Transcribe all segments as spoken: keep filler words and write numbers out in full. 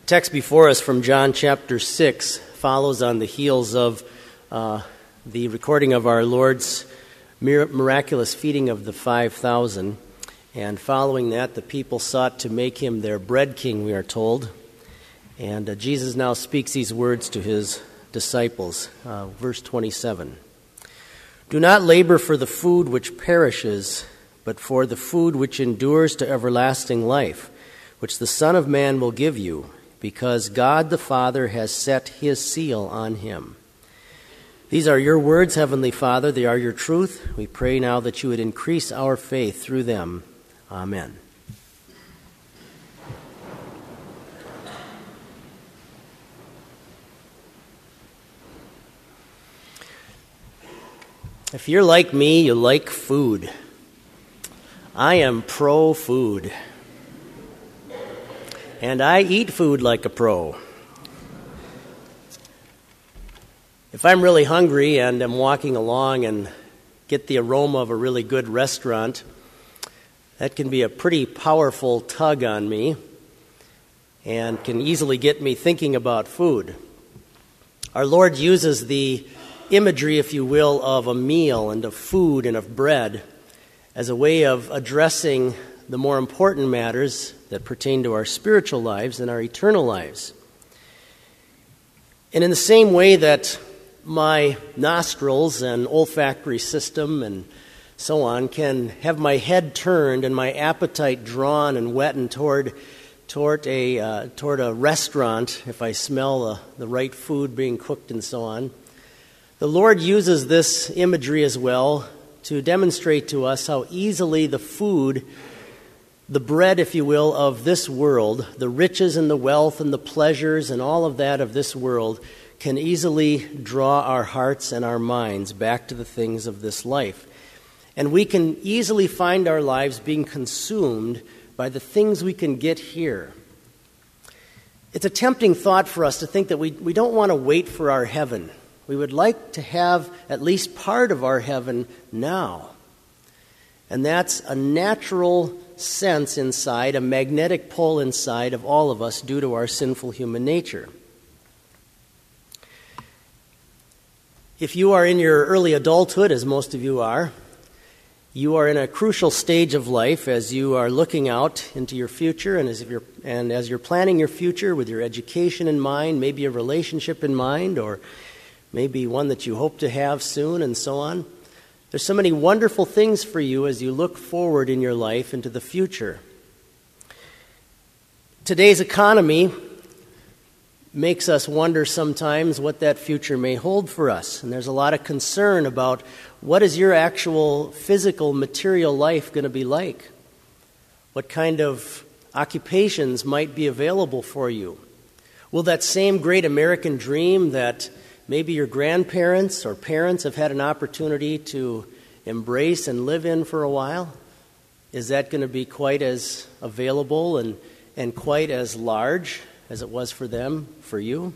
text before us from John chapter six follows on the heels of uh, the recording of our Lord's miraculous feeding of the five thousand. And following that, the people sought to make him their bread king, we are told. And uh, Jesus now speaks these words to his disciples. Uh, verse twenty-seven. Do not labor for the food which perishes, but for the food which endures to everlasting life, which the Son of Man will give you, because God the Father has set his seal on him. These are your words, Heavenly Father. They are your truth. We pray now that you would increase our faith through them. Amen. If you're like me, you like food. I am pro-food. And I eat food like a pro. If I'm really hungry and I'm walking along and get the aroma of a really good restaurant, that can be a pretty powerful tug on me and can easily get me thinking about food. Our Lord uses the imagery, if you will, of a meal and of food and of bread as a way of addressing the more important matters that pertain to our spiritual lives and our eternal lives. And in the same way that my nostrils and olfactory system and so on can have my head turned and my appetite drawn and whetted toward toward a uh, toward a restaurant if I smell the, the right food being cooked and so on, the Lord uses this imagery as well to demonstrate to us how easily the food, the bread, if you will, of this world, the riches and the wealth and the pleasures and all of that of this world can easily draw our hearts and our minds back to the things of this life. And we can easily find our lives being consumed by the things we can get here. It's a tempting thought for us to think that we, we don't want to wait for our heaven. We would like to have at least part of our heaven now. And that's a natural sense inside, a magnetic pull inside of all of us due to our sinful human nature. If you are in your early adulthood, as most of you are, you are in a crucial stage of life as you are looking out into your future, and as if you're and as you're planning your future with your education in mind, maybe a relationship in mind, or maybe one that you hope to have soon, and so on. There's so many wonderful things for you as you look forward in your life into the future. Today's economy makes us wonder sometimes what that future may hold for us. And there's a lot of concern about what is your actual physical, material life going to be like? What kind of occupations might be available for you? Will that same great American dream that maybe your grandparents or parents have had an opportunity to embrace and live in for a while, is that going to be quite as available and, and quite as large as it was for them, for you?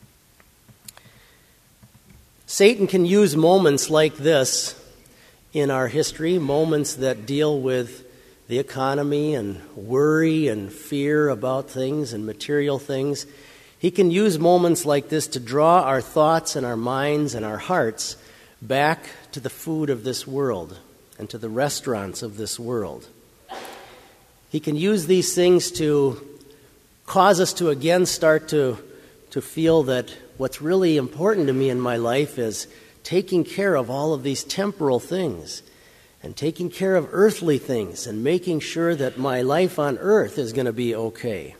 Satan can use moments like this in our history, moments that deal with the economy and worry and fear about things and material things. He can use moments like this to draw our thoughts and our minds and our hearts back to the food of this world and to the restaurants of this world. He can use these things to cause us to again start to, to feel that what's really important to me in my life is taking care of all of these temporal things and taking care of earthly things and making sure that my life on earth is going to be okay.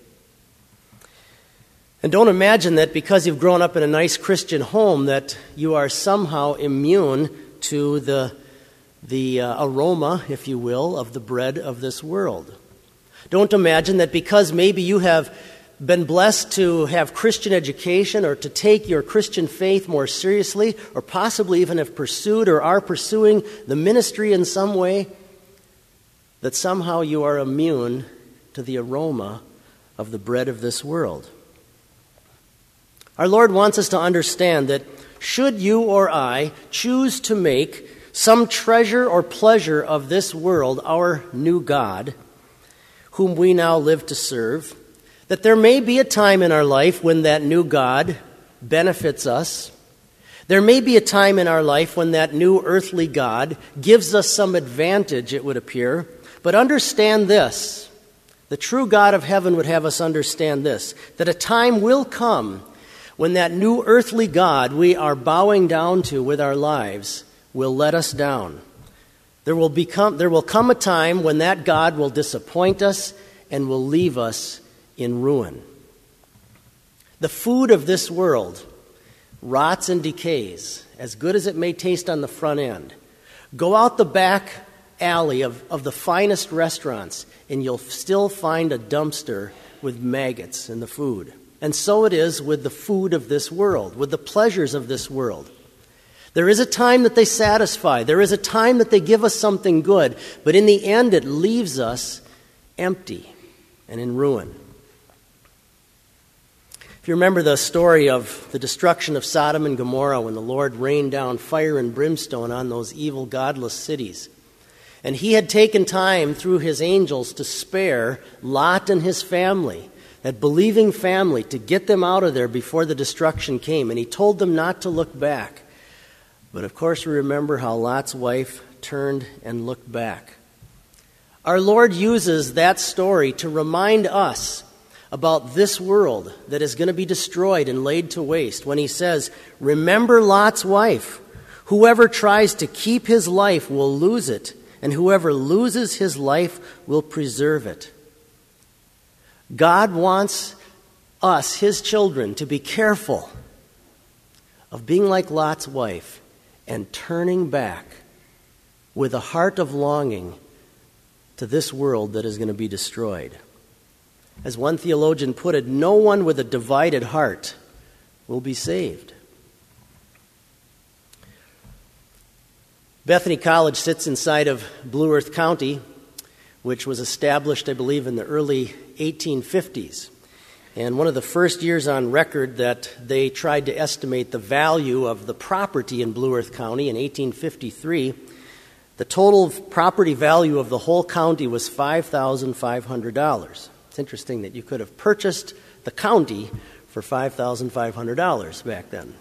And don't imagine that because you've grown up in a nice Christian home that you are somehow immune to the, the uh, aroma, if you will, of the bread of this world. Don't imagine that because maybe you have been blessed to have Christian education or to take your Christian faith more seriously, or possibly even have pursued or are pursuing the ministry in some way, that somehow you are immune to the aroma of the bread of this world. Our Lord wants us to understand that should you or I choose to make some treasure or pleasure of this world our new God, whom we now live to serve, That there may be a time in our life when that new God benefits us. There may be a time in our life when that new earthly God gives us some advantage, it would appear. But understand this. The true God of heaven would have us understand this, that a time will come when that new earthly God we are bowing down to with our lives will let us down. There will become, there will come a time when that God will disappoint us and will leave us in ruin. The food of this world rots and decays, as good as it may taste on the front end. Go out the back alley of, of the finest restaurants, and you'll still find a dumpster with maggots in the food. And so it is with the food of this world, with the pleasures of this world. There is a time that they satisfy. There is a time that they give us something good. But in the end, it leaves us empty and in ruin. If you remember the story of the destruction of Sodom and Gomorrah when the Lord rained down fire and brimstone on those evil, godless cities, and he had taken time through his angels to spare Lot and his family, that believing family, to get them out of there before the destruction came. And he told them not to look back. But of course we remember how Lot's wife turned and looked back. Our Lord uses that story to remind us about this world that is going to be destroyed and laid to waste when he says, remember Lot's wife. Whoever tries to keep his life will lose it, and whoever loses his life will preserve it. God wants us, his children, to be careful of being like Lot's wife and turning back with a heart of longing to this world that is going to be destroyed. As one theologian put it, no one with a divided heart will be saved. Bethany College sits inside of Blue Earth County, which was established, I believe, in the early eighteen fifties. And one of the first years on record that they tried to estimate the value of the property in Blue Earth County in eighteen fifty-three, the total property value of the whole county was five thousand five hundred dollars. It's interesting that you could have purchased the county for five thousand five hundred dollars back then.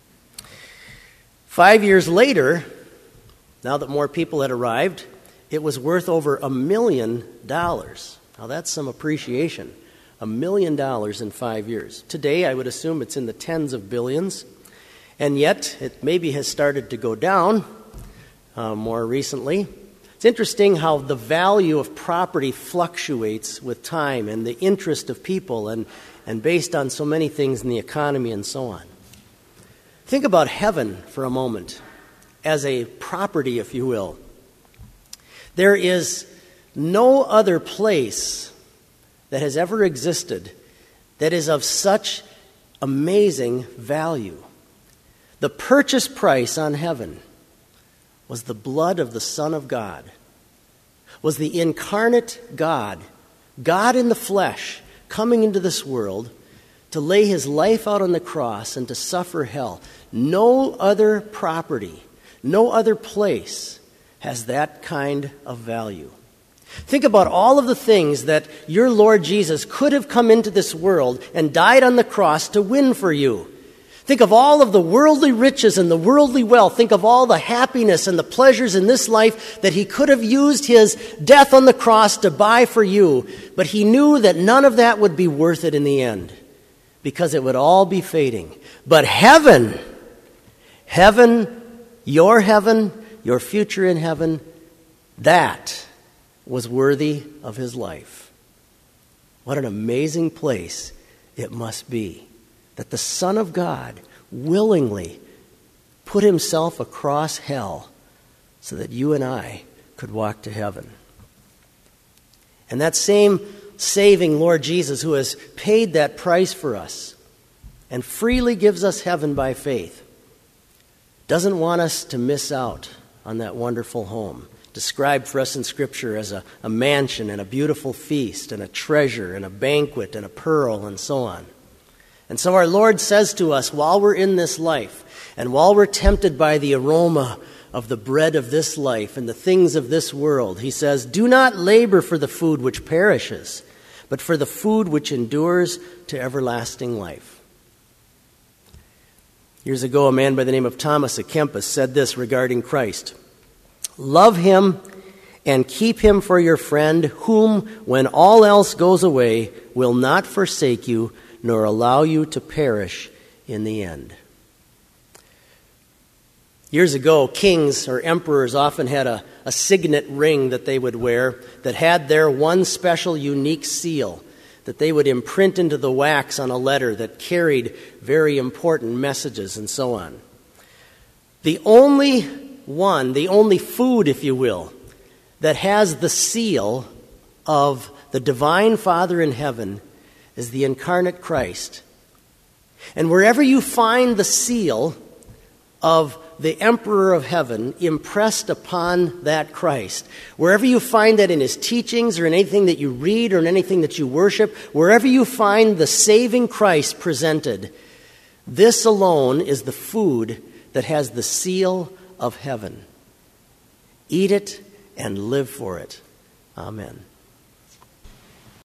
Five years later, now that more people had arrived, it was worth over a million dollars. Now that's some appreciation. A million dollars in five years. Today, I would assume it's in the tens of billions. And yet, it maybe has started to go down uh, more recently. It's interesting how the value of property fluctuates with time and the interest of people and, and based on so many things in the economy and so on. Think about heaven for a moment as a property, if you will. There is no other place that has ever existed that is of such amazing value. The purchase price on heaven was the blood of the Son of God, was the incarnate God, God in the flesh, coming into this world to lay his life out on the cross and to suffer hell. No other property, no other place has that kind of value. Think about all of the things that your Lord Jesus could have come into this world and died on the cross to win for you. Think of all of the worldly riches and the worldly wealth. Think of all the happiness and the pleasures in this life that he could have used his death on the cross to buy for you. But he knew that none of that would be worth it in the end because it would all be fading. But heaven, heaven, your heaven, your future in heaven, that was worthy of his life. What an amazing place it must be that the Son of God willingly put himself across hell so that you and I could walk to heaven. And that same saving Lord Jesus, who has paid that price for us and freely gives us heaven by faith, doesn't want us to miss out on that wonderful home, described for us in Scripture as a, a mansion and a beautiful feast and a treasure and a banquet and a pearl and so on. And so our Lord says to us while we're in this life and while we're tempted by the aroma of the bread of this life and the things of this world, he says, do not labor for the food which perishes, but for the food which endures to everlasting life. Years ago, a man by the name of Thomas à Kempis said this regarding Christ: "Love him and keep him for your friend, whom, when all else goes away, will not forsake you, nor allow you to perish in the end." Years ago, kings or emperors often had a, a signet ring that they would wear that had their one special unique seal that they would imprint into the wax on a letter that carried very important messages and so on. The only one, the only food, if you will, that has the seal of the divine Father in heaven is the incarnate Christ. And wherever you find the seal of the Emperor of Heaven impressed upon that Christ, wherever you find that in his teachings or in anything that you read or in anything that you worship, wherever you find the saving Christ presented, this alone is the food that has the seal of heaven. Eat it and live for it. Amen.